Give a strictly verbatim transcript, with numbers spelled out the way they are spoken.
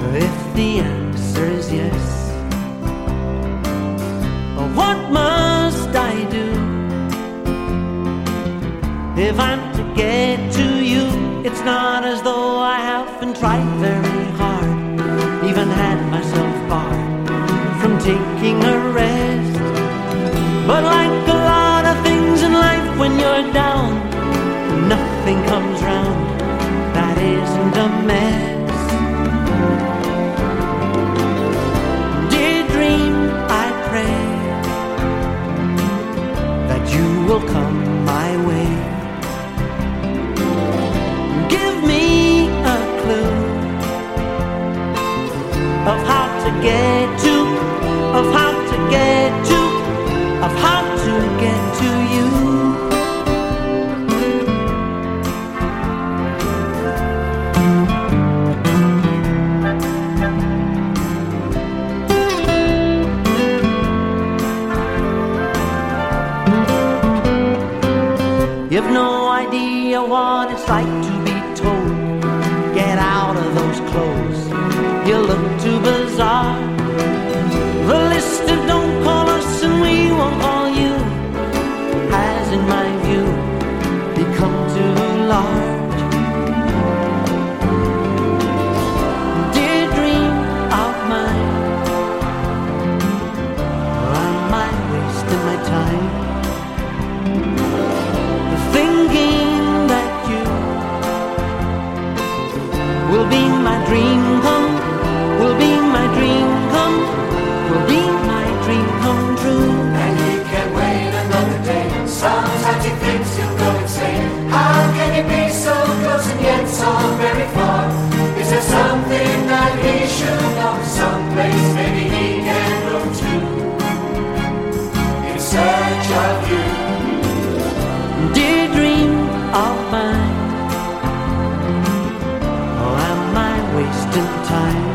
If the answer is yes, what must I do? If I'm to get to you, it's not as though I haven't tried very hard, even had myself barred from taking a rest. But like a lot of things in life, when you're down, nothing comes round that isn't a mess. Dear dream, I pray that you will come my way. Give me a clue of how to get to, of how to get to, of how to get to you. You've no idea what it's like to be told, get out of those clothes, you look too bizarre. The list of don't call us and we won't call you has, in my view, become too large. Dear dream of mine, am I wasting my time thinking that you will be my dream come, will be my dream come, will be my dream come true. And he can wait another day. Sometimes he thinks he'll go insane. How can he be so close and yet so very far? Is there something that he should know? Someplace maybe he can go to in search of you. Dear dream of mine, oh, am I wasting time